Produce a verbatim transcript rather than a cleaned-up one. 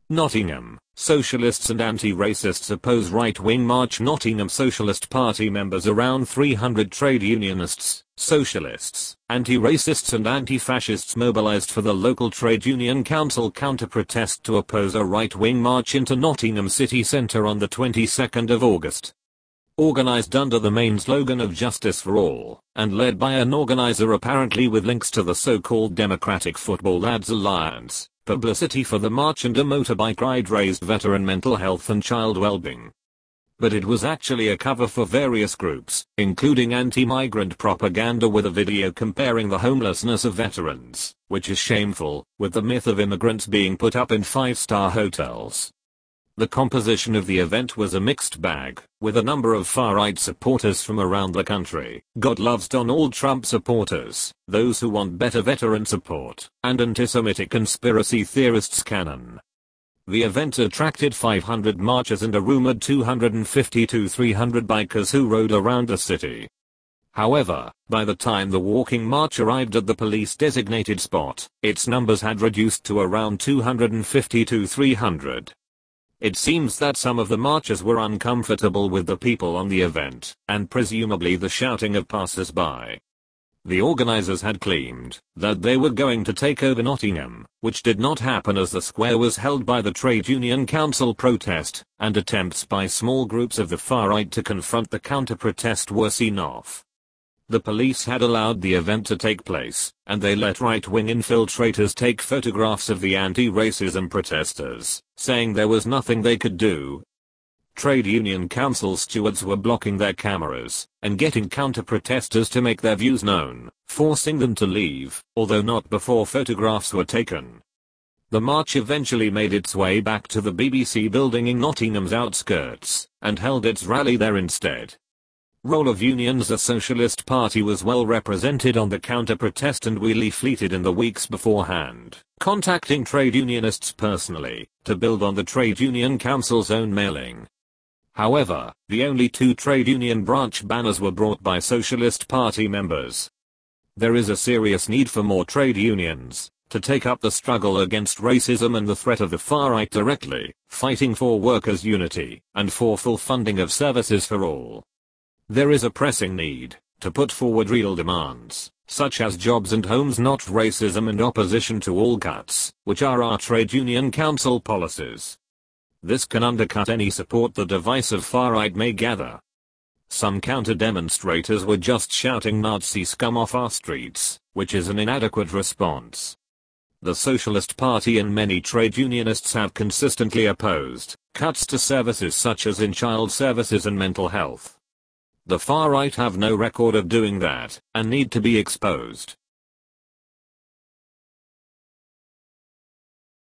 Nottingham, socialists and anti-racists oppose right-wing march. Nottingham Socialist Party members. Around three hundred trade unionists, socialists, anti-racists and anti-fascists mobilized for the local trade union council counter-protest to oppose a right-wing march into Nottingham city centre on the twenty-second of August. Organized under the main slogan of Justice for All, and led by an organizer apparently with links to the so-called Democratic Football Lads Alliance, publicity for the march and a motorbike ride raised veteran mental health and child well-being. But it was actually a cover for various groups, including anti-migrant propaganda with a video comparing the homelessness of veterans, which is shameful, with the myth of immigrants being put up in five-star hotels. The composition of the event was a mixed bag, with a number of far-right supporters from around the country, God loves Donald Trump supporters, those who want better veteran support, and anti-Semitic conspiracy theorists canon. The event attracted five hundred marchers and a rumored two hundred fifty to three hundred bikers who rode around the city. However, by the time the walking march arrived at the police-designated spot, its numbers had reduced to around two hundred fifty to three hundred. It seems that some of the marchers were uncomfortable with the people on the event, and presumably the shouting of passers-by. The organizers had claimed that they were going to take over Nottingham, which did not happen as the square was held by the Trade Union Council protest, and attempts by small groups of the far right to confront the counter-protest were seen off. The police had allowed the event to take place, and they let right-wing infiltrators take photographs of the anti-racism protesters, saying there was nothing they could do. Trade Union Council stewards were blocking their cameras, and getting counter-protesters to make their views known, forcing them to leave, although not before photographs were taken. The march eventually made its way back to the B B C building in Nottingham's outskirts, and held its rally there instead. Role of unions. The Socialist Party was well represented on the counter-protest and we leafleted in the weeks beforehand, contacting trade unionists personally, to build on the Trade Union Council's own mailing. However, the only two trade union branch banners were brought by Socialist Party members. There is a serious need for more trade unions to take up the struggle against racism and the threat of the far right directly, fighting for workers' unity, and for full funding of services for all. There is a pressing need to put forward real demands, such as jobs and homes, not racism and opposition to all cuts, which are our Trade Union Council policies. This can undercut any support the divisive far-right may gather. Some counter-demonstrators were just shouting Nazi scum off our streets, which is an inadequate response. The Socialist Party and many trade unionists have consistently opposed cuts to services such as in child services and mental health. The far right have no record of doing that, and need to be exposed.